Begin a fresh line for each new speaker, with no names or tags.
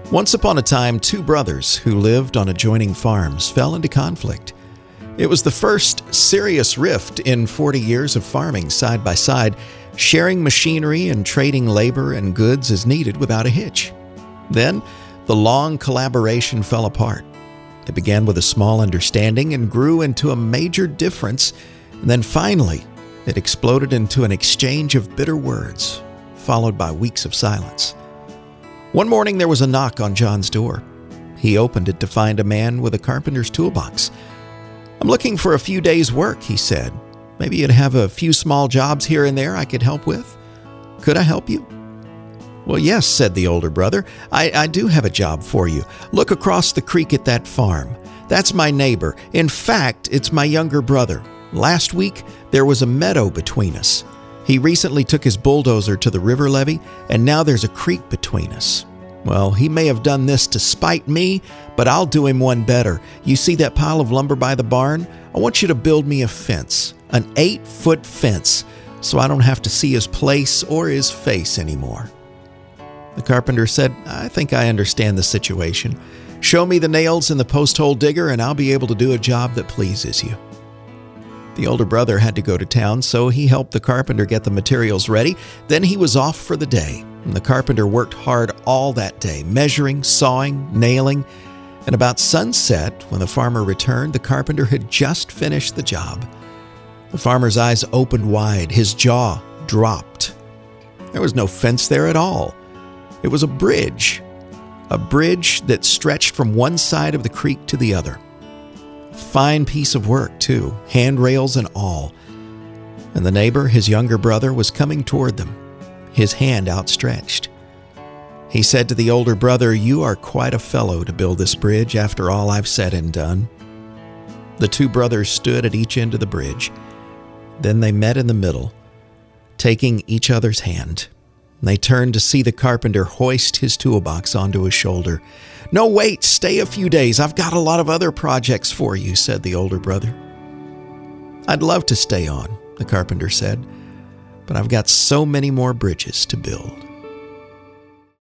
Once upon a time, two brothers who lived on adjoining farms fell into conflict. It was the first serious rift in 40 years of farming side by side, sharing machinery and trading labor and goods as needed without a hitch. Then, the long collaboration fell apart. It began with a small understanding and grew into a major difference, and then finally, it exploded into an exchange of bitter words, followed by weeks of silence. One morning there was a knock on John's door. He opened it to find a man with a carpenter's toolbox. "I'm looking for a few days' work," he said. "Maybe you'd have a few small jobs here and there I could help with. Could I help you?" "Well, yes," said the older brother. I do have a job for you. Look across the creek at that farm. That's my neighbor. In fact, it's my younger brother. Last week, there was a meadow between us. He recently took his bulldozer to the river levee, and now there's a creek between us. Well, he may have done this to spite me, but I'll do him one better. You see that pile of lumber by the barn? I want you to build me a fence, an 8-foot fence, so I don't have to see his place or his face anymore." The carpenter said, "I think I understand the situation. Show me the nails in the post hole digger, and I'll be able to do a job that pleases you." The older brother had to go to town, so he helped the carpenter get the materials ready. Then he was off for the day, and the carpenter worked hard all that day, measuring, sawing, nailing. And about sunset, when the farmer returned, the carpenter had just finished the job. The farmer's eyes opened wide. His jaw dropped. There was no fence there at all. It was a bridge that stretched from one side of the creek to the other. Fine piece of work, too, handrails and all. And the neighbor, his younger brother, was coming toward them, his hand outstretched. He said to the older brother, "You are quite a fellow to build this bridge after all I've said and done." The two brothers stood at each end of the bridge. Then they met in the middle, taking each other's hand. They turned to see the carpenter hoist his toolbox onto his shoulder. "No, wait, stay a few days. I've got a lot of other projects for you," said the older brother. "I'd love to stay on," the carpenter said, "but I've got so many more bridges to build."